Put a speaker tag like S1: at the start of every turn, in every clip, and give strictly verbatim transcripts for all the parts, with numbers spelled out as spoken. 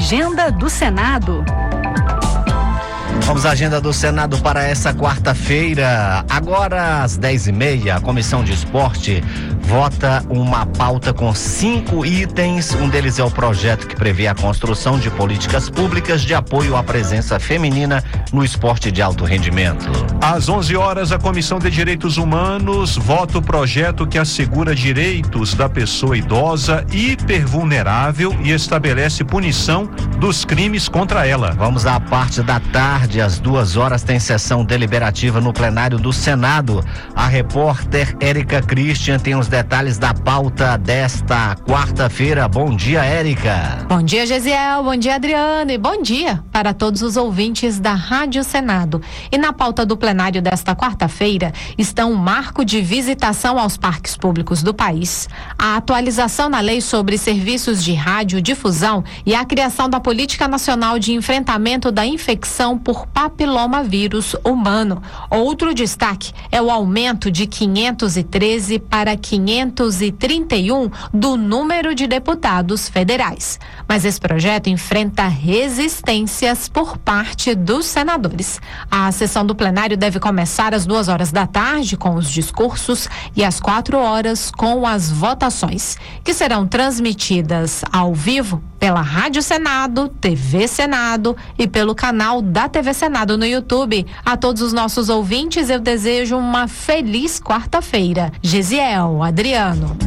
S1: Agenda do Senado.
S2: Vamos à agenda do Senado para essa quarta-feira. Agora, às dez e meia, a Comissão de Esporte vota uma pauta com cinco itens. Um deles é o projeto que prevê a construção de políticas públicas de apoio à presença feminina no esporte de alto rendimento.
S3: Às onze horas, a Comissão de Direitos Humanos vota o projeto que assegura direitos da pessoa idosa hipervulnerável e estabelece punição dos crimes contra ela.
S2: Vamos à parte da tarde. Às duas horas tem sessão deliberativa no plenário do Senado. A repórter Érica Christian tem os detalhes da pauta desta quarta-feira. Bom dia, Érica.
S4: Bom dia, Gesiel. Bom dia, Adriano. E bom dia para todos os ouvintes da Rádio Senado. E na pauta do plenário desta quarta-feira estão o marco de visitação aos parques públicos do país, a atualização na lei sobre serviços de radiodifusão e a criação da Política Nacional de Enfrentamento da Infecção por papilomavírus humano. Outro destaque é o aumento de quinhentos e treze para quinhentos e trinta e um do número de deputados federais. Mas esse projeto enfrenta resistências por parte dos senadores. A sessão do plenário deve começar às duas horas da tarde com os discursos e às quatro horas com as votações, que serão transmitidas ao vivo pela Rádio Senado, T V Senado e pelo canal da T V Senado no YouTube. A todos os nossos ouvintes eu desejo uma feliz quarta-feira. Gesiel, Adriano.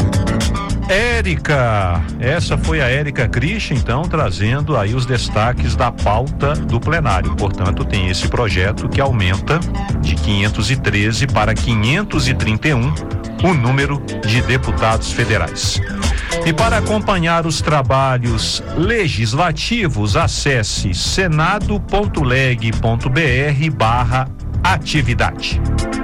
S3: Érica, essa foi a Érica Christian, então, trazendo aí os destaques da pauta do plenário. Portanto, tem esse projeto que aumenta de quinhentos e treze para quinhentos e trinta e um o número de deputados federais. E para acompanhar os trabalhos legislativos, acesse senado ponto leg ponto br barra atividade.